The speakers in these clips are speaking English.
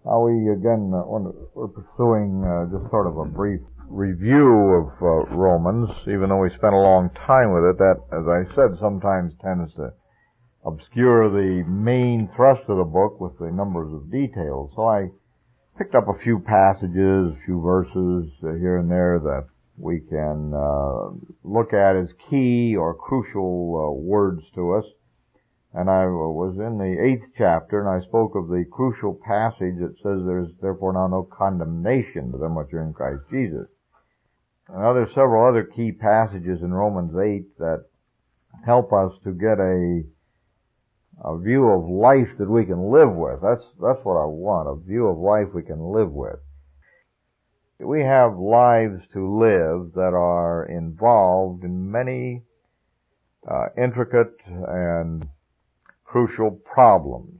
We again, we're pursuing just sort of a brief review of Romans, even though we spent a long time with it. That, as I said, sometimes tends to obscure the main thrust of the book with the numbers of details. So I picked up a few passages, a few verses here and there that we can look at as key or crucial words to us. And I was in the 8th chapter, and I spoke of the crucial passage that says there's therefore now no condemnation to them which are in Christ Jesus. And there's several other key passages in Romans 8 that help us to get a view of life that we can live with. That's what I want, a view of life we can live with. We have lives to live that are involved in many intricate and crucial problems.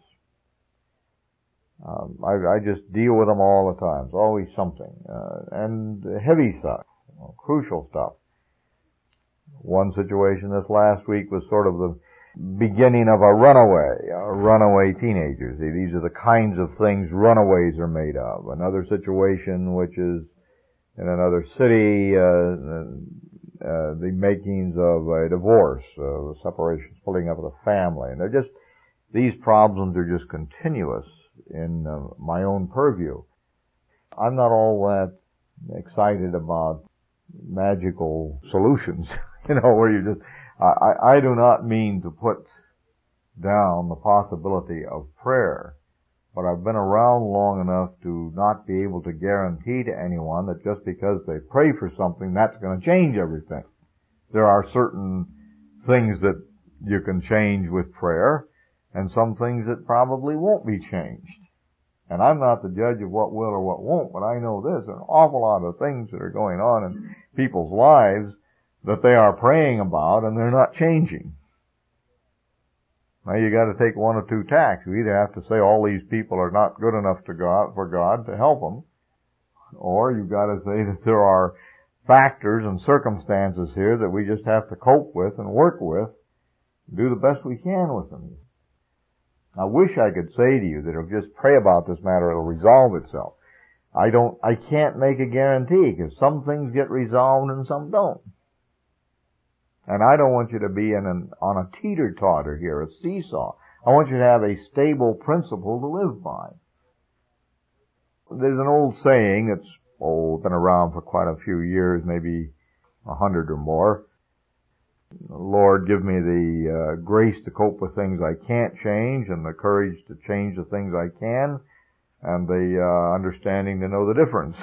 I just deal with them all the time. It's always something. And heavy stuff, crucial stuff. One situation this last week was sort of the beginning of a runaway teenagers. These are the kinds of things runaways are made of. Another situation which is in another city, the makings of a divorce, separation, splitting up of the family. And these problems are just continuous in my own purview. I'm not all that excited about magical solutions, where you just, I do not mean to put down the possibility of prayer, but I've been around long enough to not be able to guarantee to anyone that just because they pray for something, that's going to change everything. There are certain things that you can change with prayer, and some things that probably won't be changed. And I'm not the judge of what will or what won't, but I know this, there are an awful lot of things that are going on in people's lives that they are praying about and they're not changing. Now you got to take one of two tacks. You either have to say all these people are not good enough for God to help them, or you've got to say that there are factors and circumstances here that we just have to cope with and work with, do the best we can with them. I wish I could say to you that if you just pray about this matter, it'll resolve itself. I can't make a guarantee, because some things get resolved and some don't. And I don't want you to be on a teeter-totter here, a seesaw. I want you to have a stable principle to live by. There's an old saying that's been around for quite a few years, maybe 100 or more. Lord, give me the grace to cope with things I can't change, and the courage to change the things I can, and the understanding to know the difference.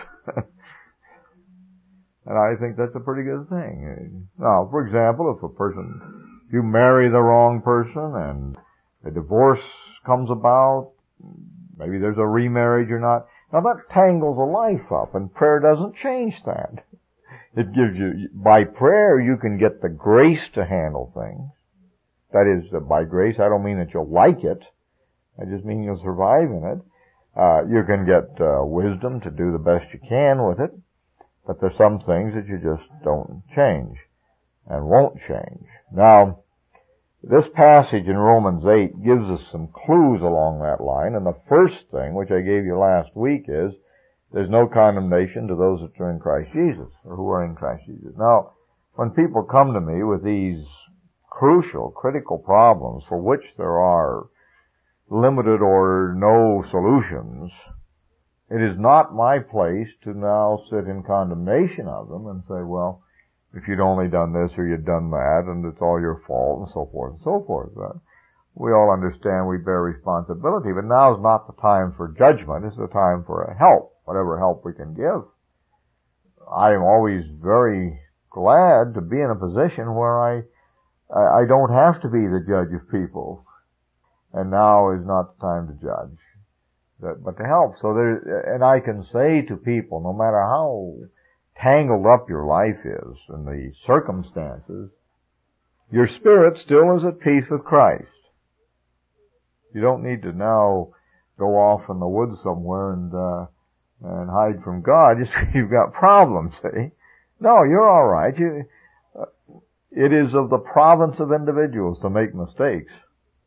And I think that's a pretty good thing. Now, for example, if you marry the wrong person and a divorce comes about, maybe there's a remarriage or not. Now that tangles a life up, and prayer doesn't change that. It gives you, by prayer, you can get the grace to handle things. That is, by grace, I don't mean that you'll like it. I just mean you'll survive in it. You can get wisdom to do the best you can with it. But there's some things that you just don't change and won't change. Now, this passage in Romans 8 gives us some clues along that line. And the first thing, which I gave you last week, is there's no condemnation to those that are in Christ Jesus, or who are in Christ Jesus. Now, when people come to me with these crucial, critical problems for which there are limited or no solutions, it is not my place to now sit in condemnation of them and say, well, if you'd only done this or you'd done that, and it's all your fault, and so forth and so forth. We all understand we bear responsibility, but now is not the time for judgment. It's the time for help, whatever help we can give. I am always very glad to be in a position where I don't have to be the judge of people. And now is not the time to judge, but to help. And I can say to people, no matter how tangled up your life is and the circumstances, your spirit still is at peace with Christ. You don't need to now go off in the woods somewhere and hide from God just because you've got problems, see? No, you're all right. It is of the province of individuals to make mistakes.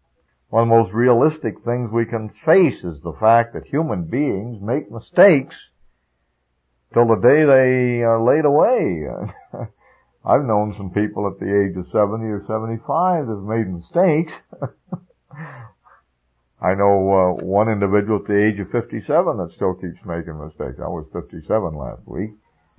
One of the most realistic things we can face is the fact that human beings make mistakes till the day they are laid away. I've known some people at the age of 70 or 75 that have made mistakes. I know one individual at the age of 57 that still keeps making mistakes. I was 57 last week.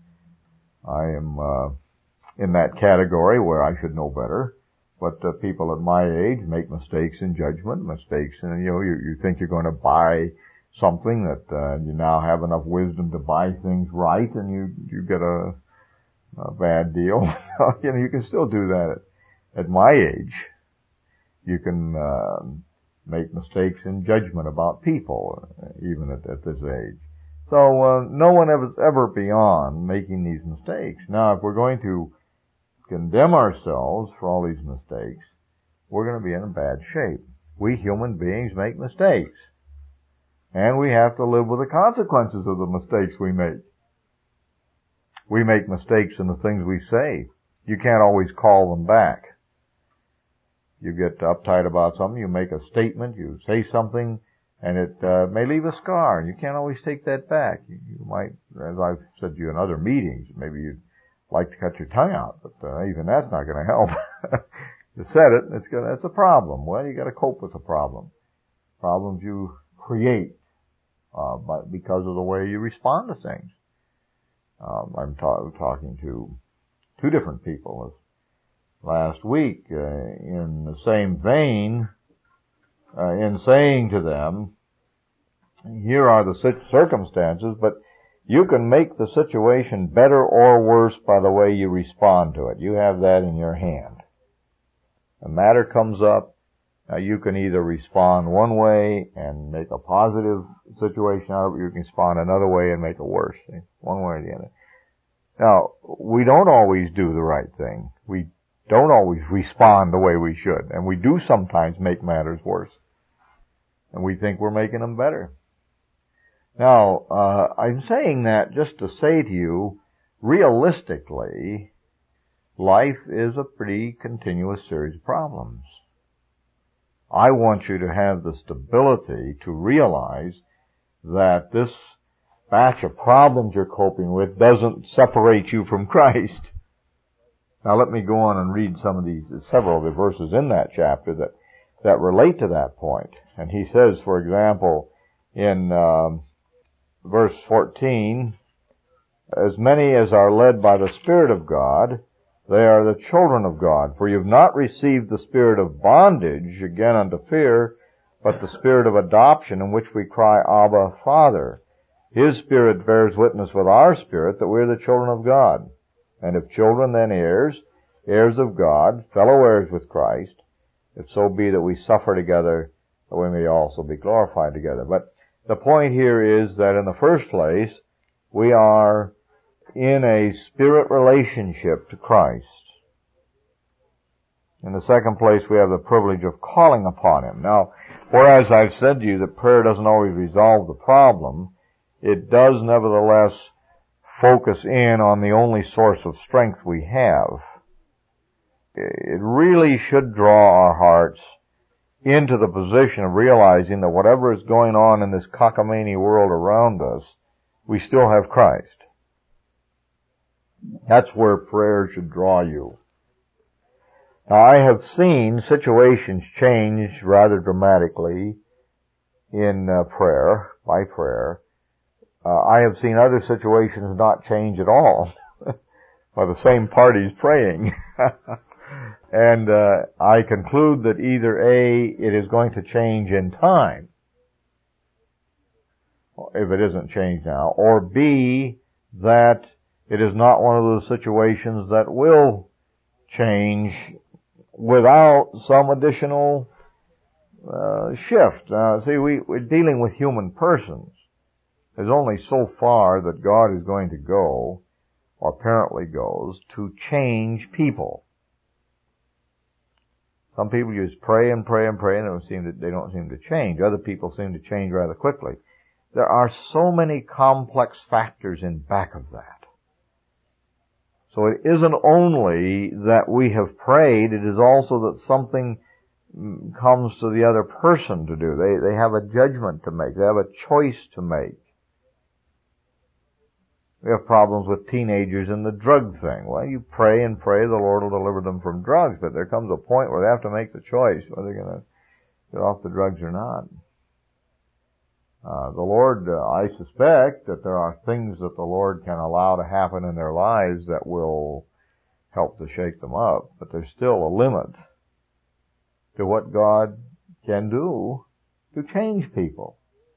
I am in that category where I should know better. But people at my age make mistakes in judgment, mistakes in, you think you're going to buy something that you now have enough wisdom to buy things right, and you get a bad deal. You can still do that at my age. You can make mistakes in judgment about people, even at this age. So no one ever beyond making these mistakes. Now, if we're going to condemn ourselves for all these mistakes, we're going to be in bad shape. We human beings make mistakes, and we have to live with the consequences of the mistakes we make. We make mistakes in the things we say. You can't always call them back. You get uptight about something, you make a statement, you say something, and it may leave a scar, and you can't always take that back. You might, as I've said to you in other meetings, maybe you'd like to cut your tongue out, but even that's not going to help. You said it, it's a problem. Well, you got to cope with the problem. Problems you create because of the way you respond to things. I'm talking to two different people last week in the same vein, in saying to them, here are the circumstances, but you can make the situation better or worse by the way you respond to it. You have that in your hand. A matter comes up, you can either respond one way and make a positive situation out of it, or you can respond another way and make it worse. One way or the other. Now, we don't always do the right thing. We don't always respond the way we should. And we do sometimes make matters worse. And we think we're making them better. Now, I'm saying that just to say to you, realistically, life is a pretty continuous series of problems. I want you to have the stability to realize that this batch of problems you're coping with doesn't separate you from Christ. Now let me go on and read several of the verses in that chapter that relate to that point. And he says, for example, in verse 14, as many as are led by the Spirit of God, they are the children of God. For you have not received the spirit of bondage, again unto fear, but the spirit of adoption, in which we cry, Abba, Father. His Spirit bears witness with our spirit that we are the children of God. And if children, then heirs, heirs of God, fellow heirs with Christ, if so be that we suffer together, that we may also be glorified together. But the point here is that in the first place, we are in a spirit relationship to Christ. In the second place, we have the privilege of calling upon Him. Now, whereas I've said to you that prayer doesn't always resolve the problem, it does nevertheless focus in on the only source of strength we have. It really should draw our hearts into the position of realizing that whatever is going on in this cockamamie world around us, we still have Christ. That's where prayer should draw you. Now, I have seen situations change rather dramatically in prayer, by prayer. I have seen other situations not change at all by the same parties praying. And I conclude that either A, it is going to change in time, if it isn't changed now, or B, that it is not one of those situations that will change without some additional shift. See, we're dealing with human persons. There's only so far that God is going to go, or apparently goes, to change people. Some people just pray and pray and pray, and they don't seem to change. Other people seem to change rather quickly. There are so many complex factors in back of that. So it isn't only that we have prayed, it is also that something comes to the other person to do. They have a judgment to make. They have a choice to make. We have problems with teenagers in the drug thing. Well, you pray and pray the Lord will deliver them from drugs, but there comes a point where they have to make the choice whether they're going to get off the drugs or not. The Lord, I suspect that there are things that the Lord can allow to happen in their lives that will help to shake them up, but there's still a limit to what God can do to change people.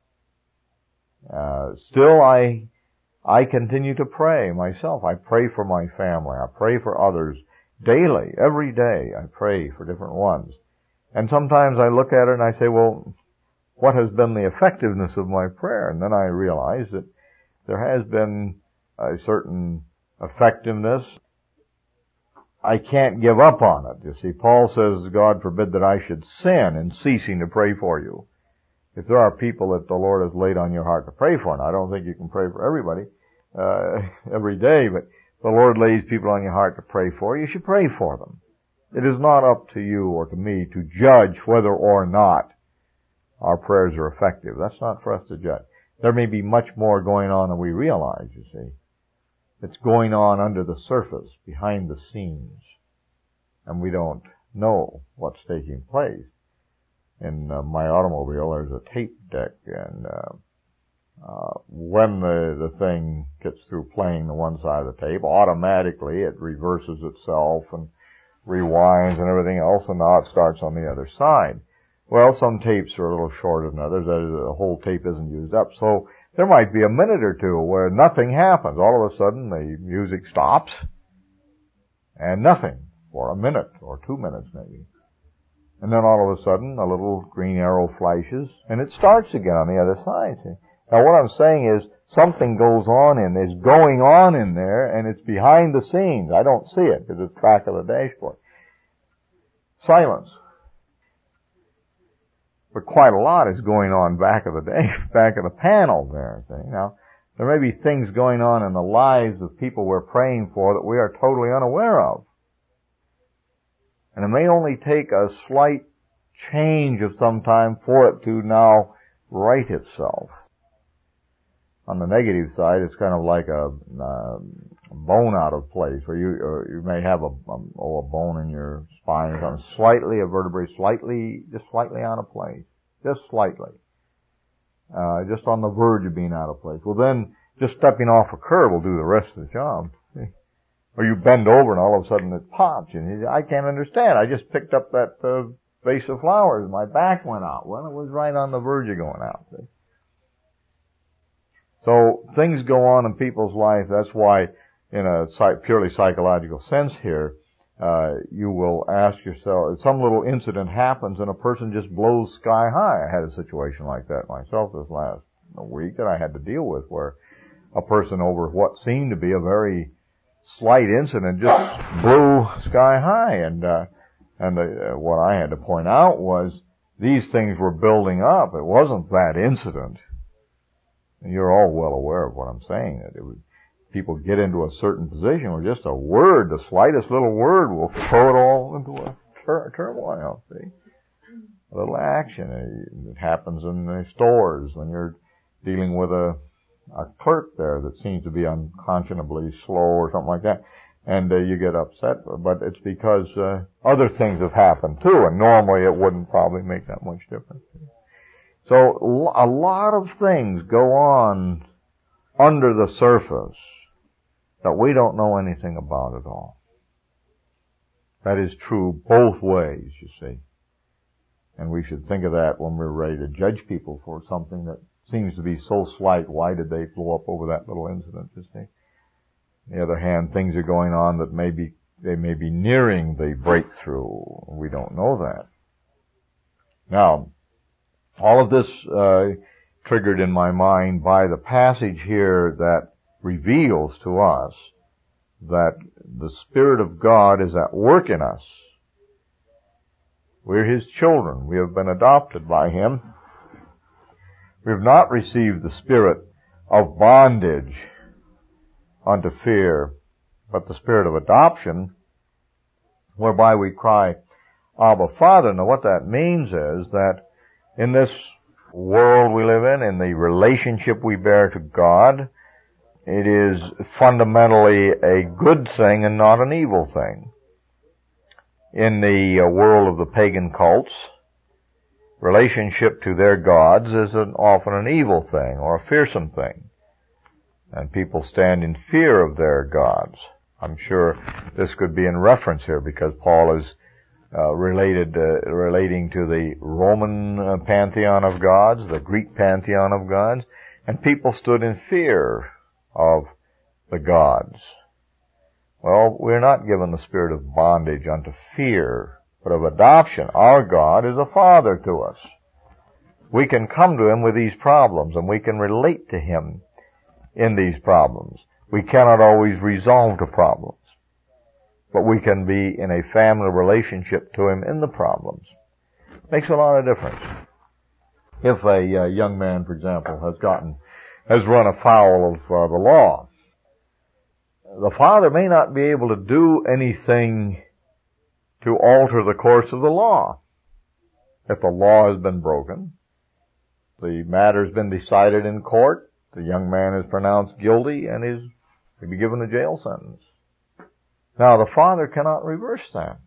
Still, I continue to pray myself. I pray for my family. I pray for others daily, every day. I pray for different ones. And sometimes I look at it and I say, well, what has been the effectiveness of my prayer? And then I realize that there has been a certain effectiveness. I can't give up on it. You see, Paul says, God forbid that I should sin in ceasing to pray for you. If there are people that the Lord has laid on your heart to pray for, and I don't think you can pray for everybody every day, but the Lord lays people on your heart to pray for, you should pray for them. It is not up to you or to me to judge whether or not our prayers are effective. That's not for us to judge. There may be much more going on than we realize, you see. It's going on under the surface, behind the scenes, and we don't know what's taking place. In my automobile, there's a tape deck, and when the thing gets through playing the one side of the tape, automatically it reverses itself and rewinds and everything else, and now it starts on the other side. Well, some tapes are a little shorter than others. The whole tape isn't used up, so there might be a minute or two where nothing happens. All of a sudden, the music stops, and nothing for a minute or 2 minutes maybe. And then all of a sudden, a little green arrow flashes, and it starts again on the other side. See? Now, what I'm saying is something is going on in there, and it's behind the scenes. I don't see it because it's back of the dashboard. Silence. But quite a lot is going on back of the panel there. See? Now, there may be things going on in the lives of people we're praying for that we are totally unaware of. And it may only take a slight change of some time for it to now right itself. On the negative side, it's kind of like a bone out of place, where you may have a bone in your spine or something, a vertebrae just slightly out of place. Just slightly. Just on the verge of being out of place. Well, then, just stepping off a curb will do the rest of the job. See? Or you bend over and all of a sudden it pops. And I can't understand. I just picked up that vase of flowers and my back went out. Well, it was right on the verge of going out. See? So things go on in people's life. That's why, in a purely psychological sense here, you will ask yourself, some little incident happens and a person just blows sky high. I had a situation like that myself this last week that I had to deal with, where a person, over what seemed to be a very slight incident, just blew sky high. And what I had to point out was these things were building up. It wasn't that incident. And you're all well aware of what I'm saying, that people get into a certain position where just a word, the slightest little word, will throw it all into a turmoil, see? A little action. It happens in the stores when you're dealing with a clerk there that seems to be unconscionably slow or something like that, and you get upset, but it's because other things have happened too, and normally it wouldn't probably make that much difference. So a lot of things go on under the surface that we don't know anything about at all. That is true both ways, you see. And we should think of that when we're ready to judge people for something that seems to be so slight. Why did they blow up over that little incident, you see? On the other hand, things are going on that they may be nearing the breakthrough. We don't know that. Now, all of this triggered in my mind by the passage here that reveals to us that the Spirit of God is at work in us. We're His children. We have been adopted by Him. We have not received the spirit of bondage unto fear, but the spirit of adoption, whereby we cry, Abba Father. Now what that means is that in this world we live in the relationship we bear to God, it is fundamentally a good thing and not an evil thing. In the world of the pagan cults, relationship to their gods is often an evil thing or a fearsome thing. And people stand in fear of their gods. I'm sure this could be in reference here because Paul is relating to the Roman pantheon of gods, the Greek pantheon of gods, and people stood in fear of the gods. Well, we're not given the spirit of bondage unto fear, but of adoption. Our God is a father to us. We can come to Him with these problems, and we can relate to Him in these problems. We cannot always resolve the problems, but we can be in a family relationship to Him in the problems. Makes a lot of difference. If a young man, for example, has run afoul of the law, the father may not be able to do anything to alter the course of the law. If the law has been broken, the matter has been decided in court, the young man is pronounced guilty and is to be given a jail sentence. Now, the father cannot reverse that.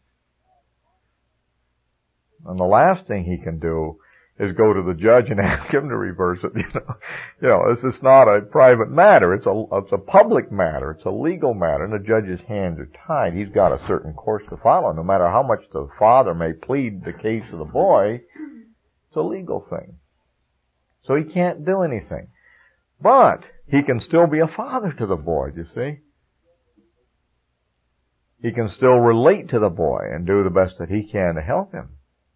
And the last thing he can do is go to the judge and ask him to reverse it. This is not a private matter. It's a public matter. It's a legal matter, and the judge's hands are tied. He's got a certain course to follow. No matter how much the father may plead the case of the boy, it's a legal thing. So he can't do anything. But he can still be a father to the boy, you see. He can still relate to the boy and do the best that he can to help him.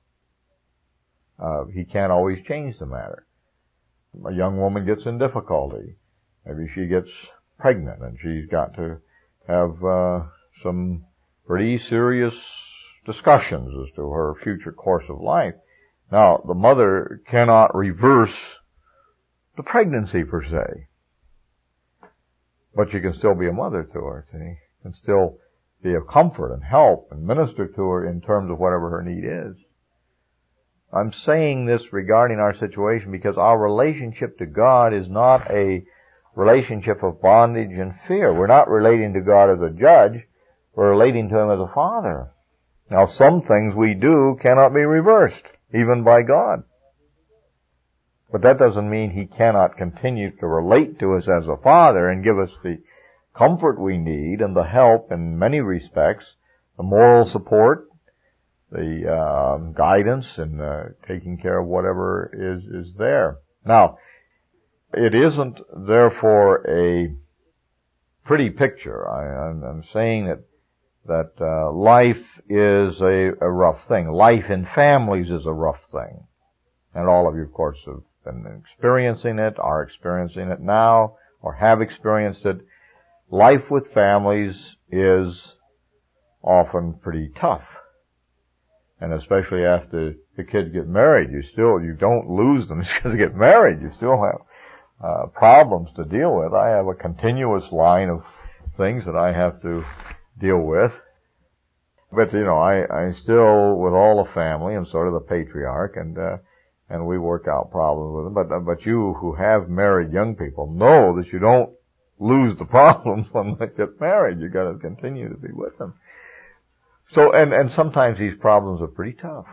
He can't always change the matter. A young woman gets in difficulty. Maybe she gets pregnant and she's got to have some pretty serious discussions as to her future course of life. Now, the mother cannot reverse the pregnancy per se, but she can still be a mother to her, see, can still be of comfort and help and minister to her in terms of whatever her need is. I'm saying this regarding our situation because our relationship to God is not a relationship of bondage and fear. We're not relating to God as a judge. We're relating to Him as a father. Now, some things we do cannot be reversed, even by God. But that doesn't mean He cannot continue to relate to us as a father and give us the comfort we need and the help in many respects, the moral support, the guidance and taking care of whatever is there. Now, it isn't therefore a pretty picture. I'm saying that life is a rough thing. Life in families is a rough thing. And all of you, of course, have been experiencing it, are experiencing it now, or have experienced it. Life with families is often pretty tough. And especially after the kids get married, you don't lose them just because they get married. You still have problems to deal with. I have a continuous line of things that I have to deal with. But, I still, with all the family, am sort of the patriarch, and we work out problems with them. But you who have married young people know that you don't lose the problems when they get married. You got to continue to be with them. So, and sometimes these problems are pretty tough.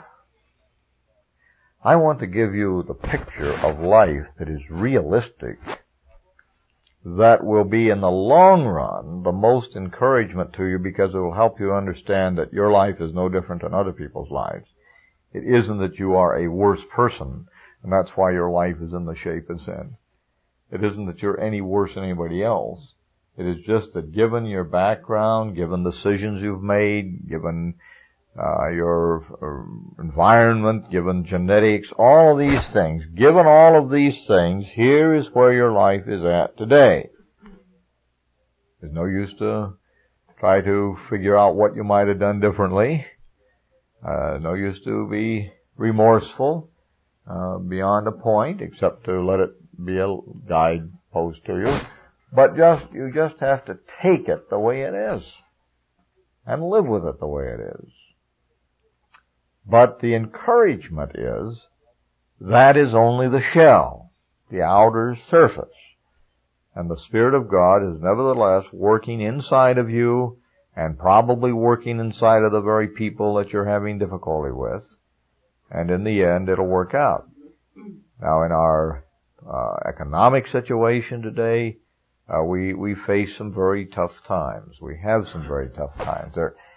I want to give you the picture of life that is realistic, that will be in the long run the most encouragement to you because it will help you understand that your life is no different than other people's lives. It isn't that you are a worse person, and that's why your life is in the shape it's in. It isn't that you're any worse than anybody else. It is just that given your background, given decisions you've made, given your environment, given genetics, all of these things, given all of these things, here is where your life is at today. There's no use to try to figure out what you might have done differently. No use to be remorseful beyond a point, except to let it be a guidepost to you. But you just have to take it the way it is and live with it the way it is. But the encouragement is that is only the shell, the outer surface. And the Spirit of God is nevertheless working inside of you and probably working inside of the very people that you're having difficulty with. And in the end, it'll work out. Now, in our economic situation today, we face some very tough times. We have some very tough times.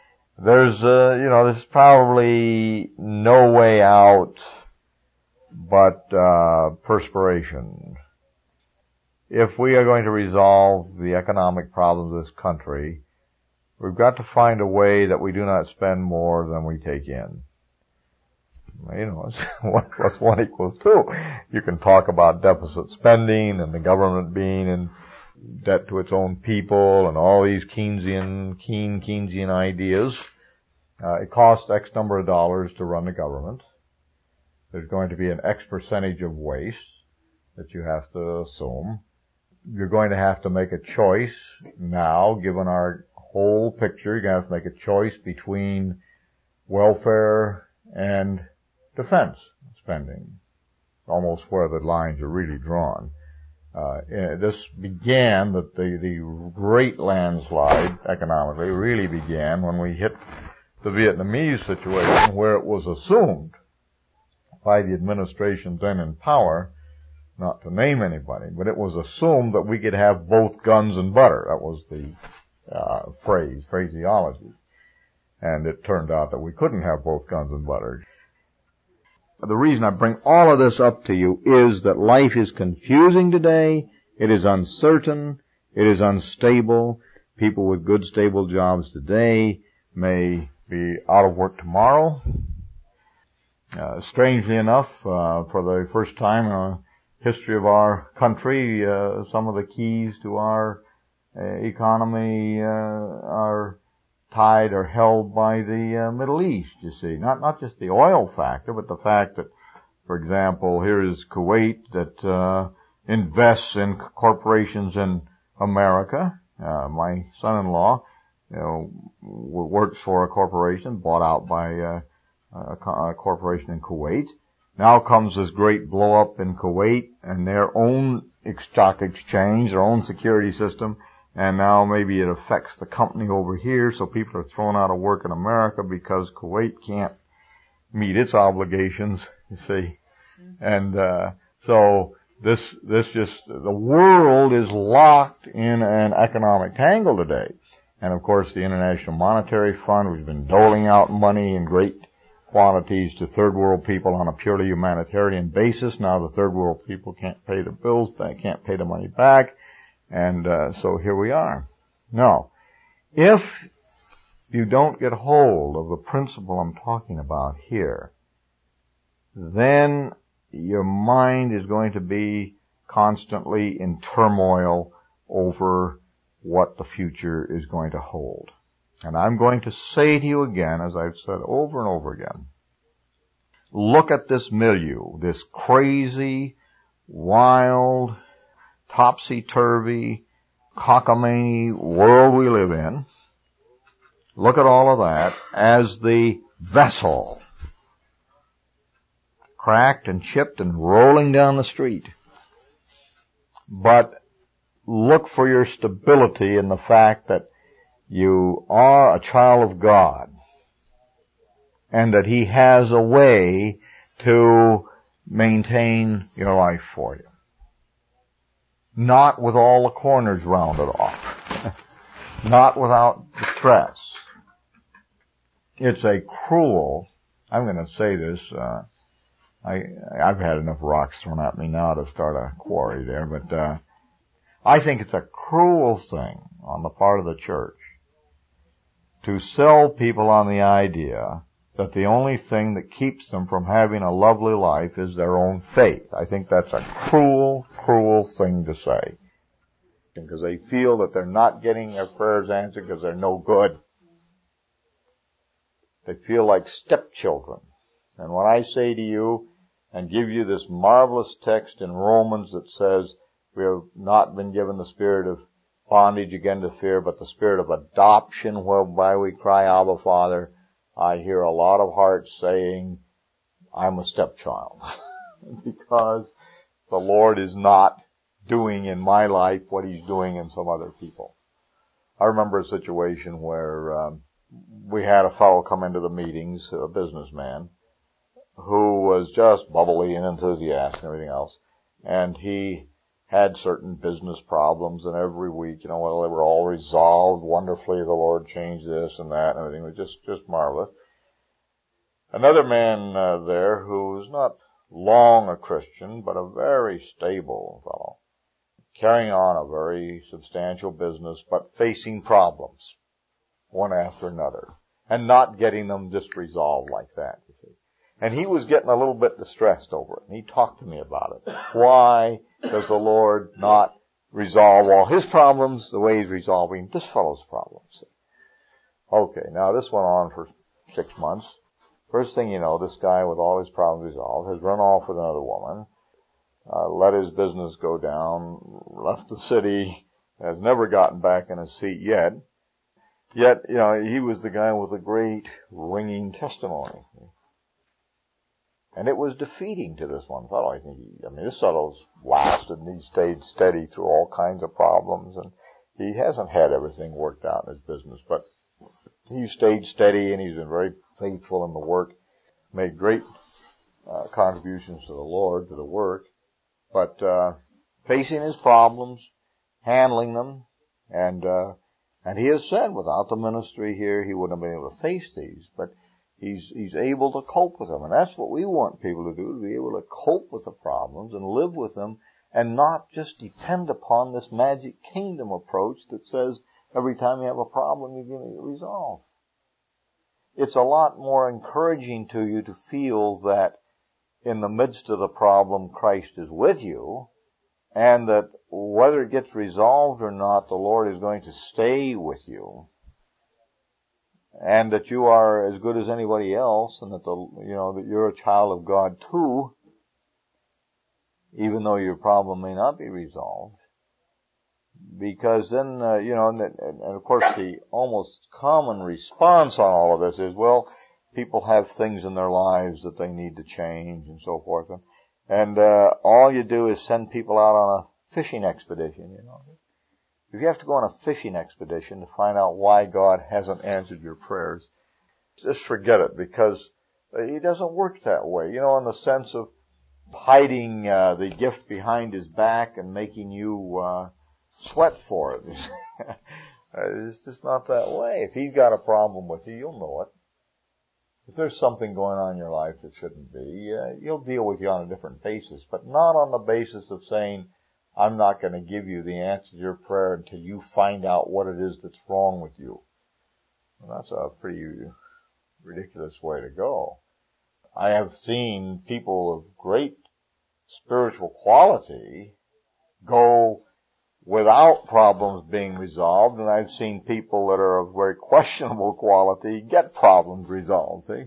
There's probably no way out but perspiration. If we are going to resolve the economic problems of this country, we've got to find a way that we do not spend more than we take in. It's 1 + 1 = 2. You can talk about deficit spending and the government being in debt to its own people and all these Keynesian ideas. It costs X number of dollars to run the government. There's going to be an X percentage of waste that you have to assume. You're going to have to make a choice now, given our whole picture. You're going to have to make a choice between welfare and defense spending, almost where the lines are really drawn. This began, the great landslide economically really began when we hit the Vietnamese situation, where it was assumed by the administration then in power, not to name anybody, but it was assumed that we could have both guns and butter. That was the phraseology. And it turned out that we couldn't have both guns and butter. The reason I bring all of this up to you is that life is confusing today. It is uncertain. It is unstable. People with good, stable jobs today may be out of work tomorrow. Strangely enough, for the first time in the history of our country, some of the keys to our economy are tied or held by the Middle East, you see. Not just the oil factor, but the fact that, for example, here is Kuwait that invests in corporations in America. My son-in-law, works for a corporation bought out by a corporation in Kuwait. Now comes this great blow-up in Kuwait and their own stock exchange, their own security system. And now maybe it affects the company over here, so people are thrown out of work in America because Kuwait can't meet its obligations, you see. And so the world is locked in an economic tangle today. And of course the International Monetary Fund, which has been doling out money in great quantities to third world people on a purely humanitarian basis. Now the third world people can't pay the bills, they can't pay the money back. And so here we are. Now, if you don't get hold of the principle I'm talking about here, then your mind is going to be constantly in turmoil over what the future is going to hold. And I'm going to say to you again, as I've said over and over again, look at this milieu, this crazy, wild, topsy-turvy, cockamamie world we live in. Look at all of that as the vessel, cracked and chipped and rolling down the street. But look for your stability in the fact that you are a child of God and that He has a way to maintain your life for you. Not with all the corners rounded off. Not without distress. It's a cruel, I'm going to say this, I've had enough rocks thrown at me now to start a quarry there, but I think it's a cruel thing on the part of the church to sell people on the idea that the only thing that keeps them from having a lovely life is their own faith. I think that's a cruel, cruel thing to say. Because they feel that they're not getting their prayers answered because they're no good. They feel like stepchildren. And when I say to you and give you this marvelous text in Romans that says we have not been given the spirit of bondage again to fear, but the spirit of adoption whereby we cry, Abba, Father, I hear a lot of hearts saying, I'm a stepchild because the Lord is not doing in my life what He's doing in some other people. I remember a situation where we had a fellow come into the meetings, a businessman, who was just bubbly and enthusiastic and everything else, and he had certain business problems, and every week, well, they were all resolved wonderfully. The Lord changed this and that, and everything was just marvelous. Another man there who was not long a Christian, but a very stable fellow, carrying on a very substantial business, but facing problems, one after another, and not getting them just resolved like that, you see. And he was getting a little bit distressed over it, and he talked to me about it. Why does the Lord not resolve all His problems the way He's resolving this fellow's problems? Okay, now this went on for 6 months. First thing you know, this guy with all his problems resolved has run off with another woman, let his business go down, left the city, has never gotten back in his seat yet. Yet, he was the guy with a great ringing testimony. And it was defeating to this one fellow. This fellow's lasted and he stayed steady through all kinds of problems, and he hasn't had everything worked out in his business, but he stayed steady and he's been very faithful in the work, made great contributions to the Lord, to the work, but facing his problems, handling them, and he has said without the ministry here he wouldn't have been able to face these, but he's able to cope with them. And that's what we want people to do, to be able to cope with the problems and live with them and not just depend upon this magic kingdom approach that says every time you have a problem you're going to get resolved. It's a lot more encouraging to you to feel that in the midst of the problem Christ is with you, and that whether it gets resolved or not, the Lord is going to stay with you, and that you are as good as anybody else, and that that you're a child of God too, even though your problem may not be resolved. Because then, and of course the almost common response on all of this is, well, people have things in their lives that they need to change and so forth. And all you do is send people out on a fishing expedition, If you have to go on a fishing expedition to find out why God hasn't answered your prayers, just forget it, because He doesn't work that way, in the sense of hiding the gift behind His back and making you sweat for it. It's just not that way. If He's got a problem with you, you'll know it. If there's something going on in your life that shouldn't be, He'll deal with you on a different basis, but not on the basis of saying, I'm not going to give you the answer to your prayer until you find out what it is that's wrong with you. Well, that's a pretty ridiculous way to go. I have seen people of great spiritual quality go without problems being resolved, and I've seen people that are of very questionable quality get problems resolved, see?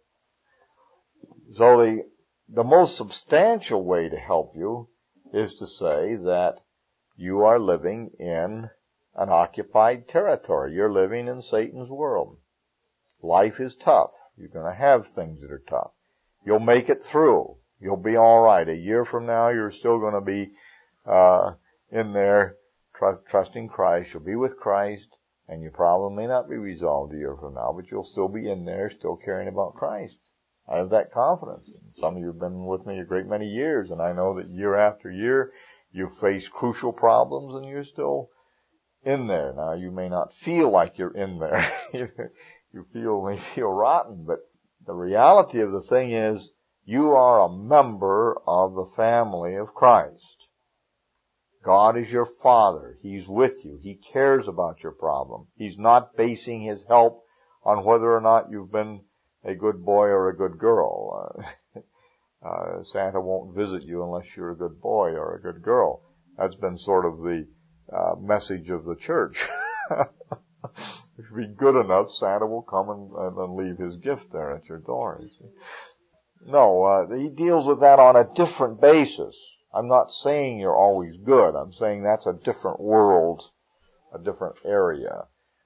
So the most substantial way to help you is to say that you are living in an occupied territory. You're living in Satan's world. Life is tough. You're going to have things that are tough. You'll make it through. You'll be all right. A year from now, you're still going to be in there trusting Christ. You'll be with Christ, and your problem may not be resolved a year from now, but you'll still be in there, still caring about Christ. I have that confidence. Some of you have been with me a great many years, and I know that year after year you face crucial problems, and you're still in there. Now, you may not feel like you're in there. You may feel rotten, but the reality of the thing is you are a member of the family of Christ. God is your Father. He's with you. He cares about your problem. He's not basing His help on whether or not you've been a good boy or a good girl. Santa won't visit you unless you're a good boy or a good girl. That's been sort of the message of the church. If you be good enough, Santa will come and leave his gift there at your door. You see. No, He deals with that on a different basis. I'm not saying you're always good. I'm saying that's a different world, a different area.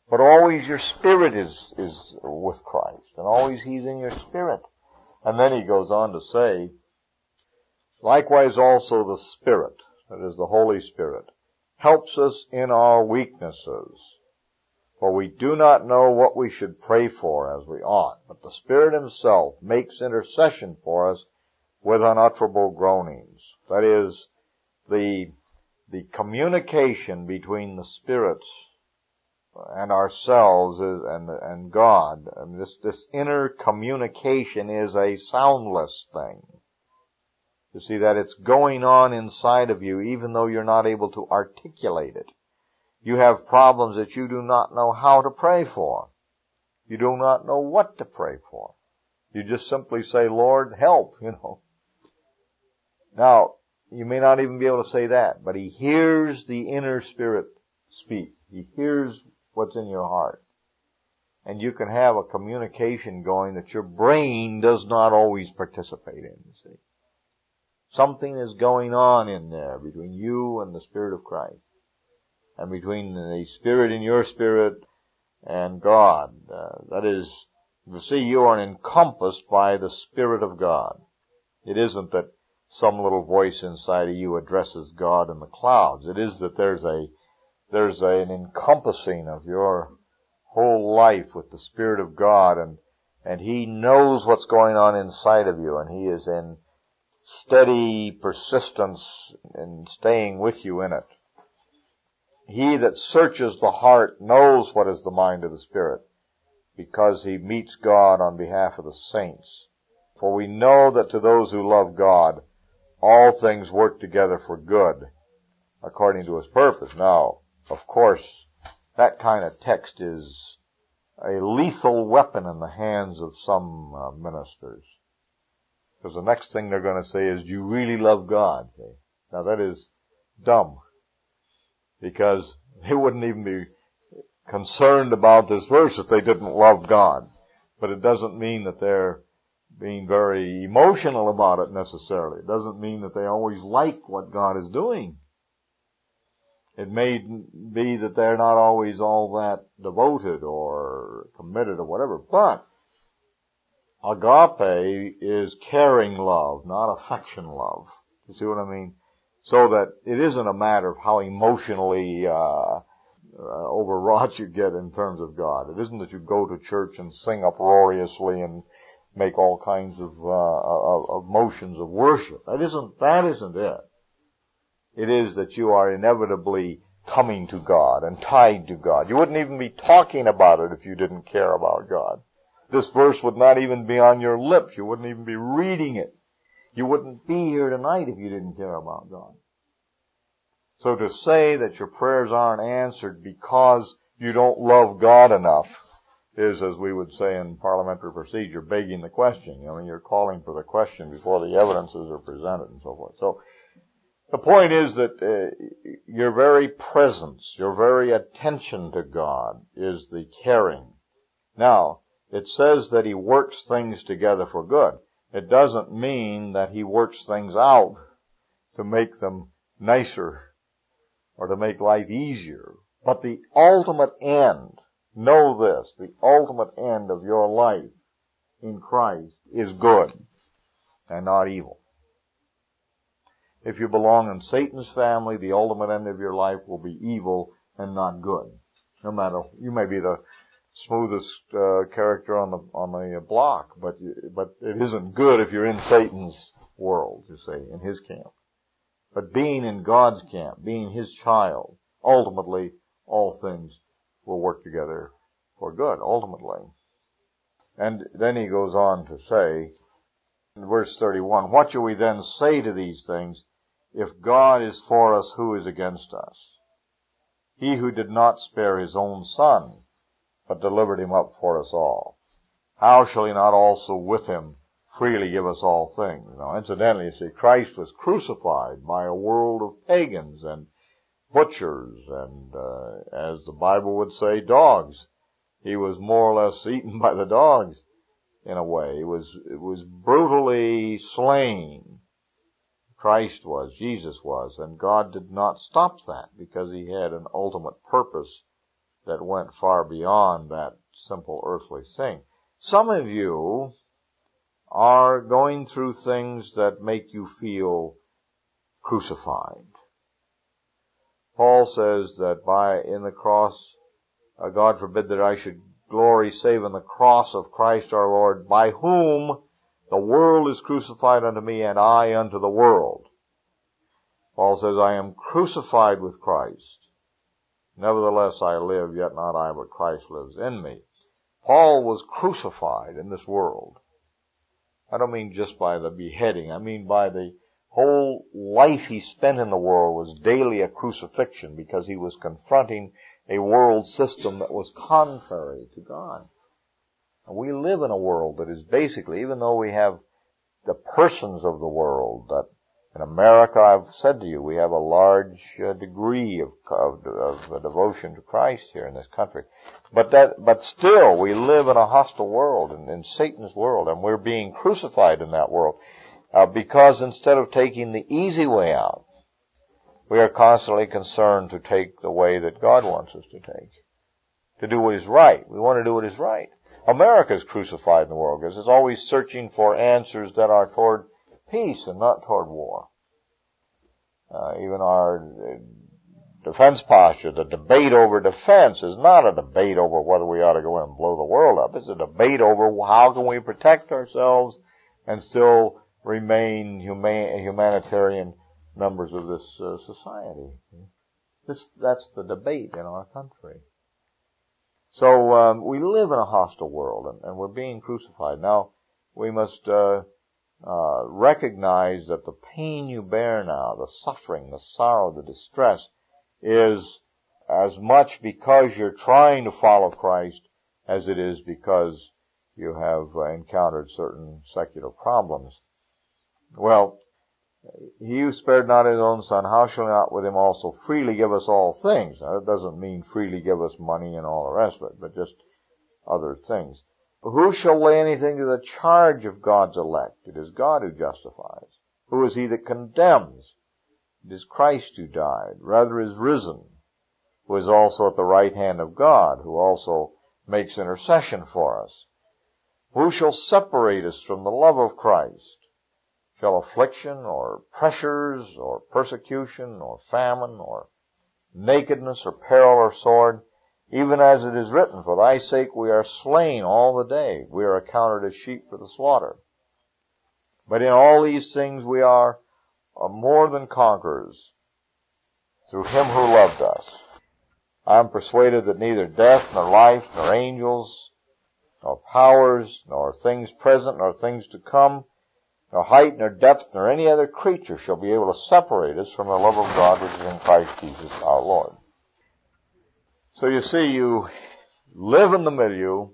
But always your spirit is with Christ, and always He's in your spirit. And then he goes on to say, likewise also the Spirit, that is the Holy Spirit, helps us in our weaknesses. For we do not know what we should pray for as we ought, but the Spirit Himself makes intercession for us with unutterable groanings. That is, the communication between the Spirit and ourselves and God. I mean, this inner communication is a soundless thing. You see that it's going on inside of you even though you're not able to articulate it. You have problems that you do not know how to pray for. You do not know what to pray for. You just simply say, Lord, help, Now, you may not even be able to say that, but He hears the inner spirit speak. He hears what's in your heart. And you can have a communication going that your brain does not always participate in, you see. Something is going on in there between you and the Spirit of Christ. And between the Spirit in your spirit and God. That is, you see, you are encompassed by the Spirit of God. It isn't that some little voice inside of you addresses God in the clouds. It is that there's an encompassing of your whole life with the Spirit of God, and He knows what's going on inside of you, and He is in steady persistence in staying with you in it. He that searches the heart knows what is the mind of the Spirit, because He meets God on behalf of the saints. For we know that to those who love God, all things work together for good, according to His purpose. Now, of course, that kind of text is a lethal weapon in the hands of some ministers. Because the next thing they're going to say is, do you really love God? Okay? Now that is dumb. Because they wouldn't even be concerned about this verse if they didn't love God. But it doesn't mean that they're being very emotional about it necessarily. It doesn't mean that they always like what God is doing. It may be that they're not always all that devoted or committed or whatever. But agape is caring love, not affection love. You see what I mean? So that it isn't a matter of how emotionally overwrought you get in terms of God. It isn't that you go to church and sing uproariously and make all kinds of motions of worship. That isn't it. It is that you are inevitably coming to God and tied to God. You wouldn't even be talking about it if you didn't care about God. This verse would not even be on your lips. You wouldn't even be reading it. You wouldn't be here tonight if you didn't care about God. So to say that your prayers aren't answered because you don't love God enough is, as we would say in parliamentary procedure, begging the question. I mean, you're calling for the question before the evidences are presented and so forth. So the point is that your very presence, your very attention to God is the caring. Now, it says that He works things together for good. It doesn't mean that He works things out to make them nicer or to make life easier. But the ultimate end, know this, the ultimate end of your life in Christ is good and not evil. If you belong in Satan's family, the ultimate end of your life will be evil and not good. No matter, you may be the smoothest character on the block, but it isn't good if you're in Satan's world, you say, in his camp. But being in God's camp, being His child, ultimately all things will work together for good, ultimately. And then he goes on to say, in verse 31, what shall we then say to these things? If God is for us, who is against us? He who did not spare His own Son, but delivered Him up for us all, how shall He not also with Him freely give us all things? Now, incidentally, you see, Christ was crucified by a world of pagans and butchers and, as the Bible would say, dogs. He was more or less eaten by the dogs in a way. It was brutally slain. Christ was, Jesus was, and God did not stop that because He had an ultimate purpose that went far beyond that simple earthly thing. Some of you are going through things that make you feel crucified. Paul says that in the cross, God forbid that I should glory save in the cross of Christ our Lord, by whom the world is crucified unto me and I unto the world. Paul says, I am crucified with Christ. Nevertheless I live, yet not I, but Christ lives in me. Paul was crucified in this world. I don't mean just by the beheading. I mean by the whole life he spent in the world was daily a crucifixion, because he was confronting a world system that was contrary to God. And we live in a world that is basically, even though we have the persons of the world, that in America, I've said to you, we have a large degree of devotion to Christ here in this country. But still, we live in a hostile world, in Satan's world, and we're being crucified in that world. Because instead of taking the easy way out, we are constantly concerned to take the way that God wants us to take. To do what is right. We want to do what is right. America is crucified in the world because it's always searching for answers that are toward peace and not toward war. Even our defense posture, the debate over defense, is not a debate over whether we ought to go in and blow the world up. It's a debate over how can we protect ourselves and still remain humanitarian members of this society. That's the debate in our country. So we live in a hostile world, and we're being crucified. Now, we must recognize that the pain you bear now, the suffering, the sorrow, the distress, is as much because you're trying to follow Christ as it is because you have encountered certain secular problems. Well, he who spared not his own son, how shall he not with him also freely give us all things? Now, that doesn't mean freely give us money and all the rest of it, but just other things. Who shall lay anything to the charge of God's elect? It is God who justifies. Who is he that condemns? It is Christ who died, rather is risen, who is also at the right hand of God, who also makes intercession for us. Who shall separate us from the love of Christ? Shall affliction, or pressures, or persecution, or famine, or nakedness, or peril, or sword? Even as it is written, for thy sake we are slain all the day. We are accounted as sheep for the slaughter. But in all these things we are more than conquerors through him who loved us. I am persuaded that neither death, nor life, nor angels, nor powers, nor things present, nor things to come, nor height, nor depth, nor any other creature shall be able to separate us from the love of God which is in Christ Jesus our Lord. So you see, you live in the milieu,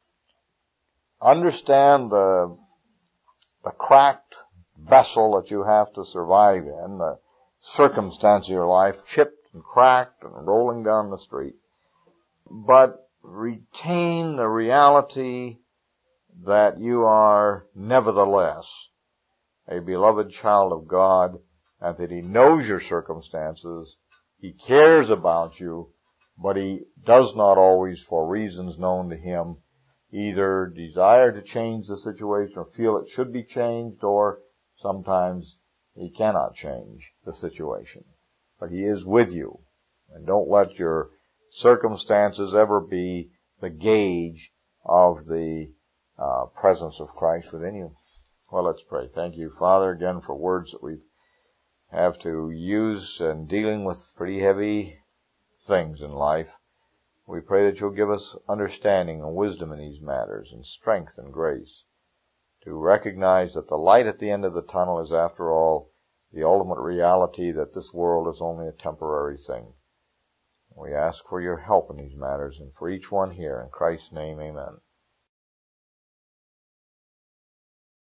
understand the cracked vessel that you have to survive in, the circumstance of your life, chipped and cracked and rolling down the street, but retain the reality that you are nevertheless a beloved child of God, and that he knows your circumstances, he cares about you, but he does not always, for reasons known to him, either desire to change the situation or feel it should be changed, or sometimes he cannot change the situation. But he is with you. And don't let your circumstances ever be the gauge of the presence of Christ within you. Well, let's pray. Thank you, Father, again for words that we have to use in dealing with pretty heavy things in life. We pray that you'll give us understanding and wisdom in these matters, and strength and grace to recognize that the light at the end of the tunnel is, after all, the ultimate reality that this world is only a temporary thing. We ask for your help in these matters, and for each one here. In Christ's name, amen.